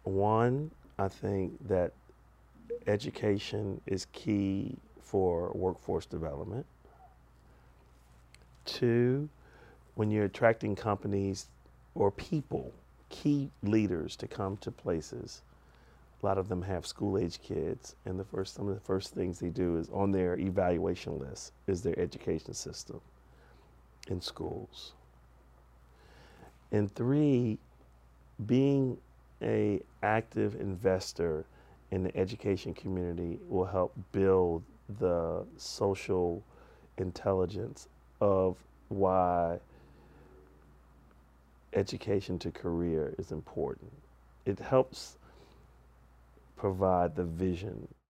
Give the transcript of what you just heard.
One, I think that education is key for workforce development. Two, when you're attracting companies or people, key leaders to come to places, a lot of them have school age kids, and some of the first things they do is on their evaluation list is their education system in schools. And three, being a active investor in the education community will help build the social intelligence of why education to career is important. It helps provide the vision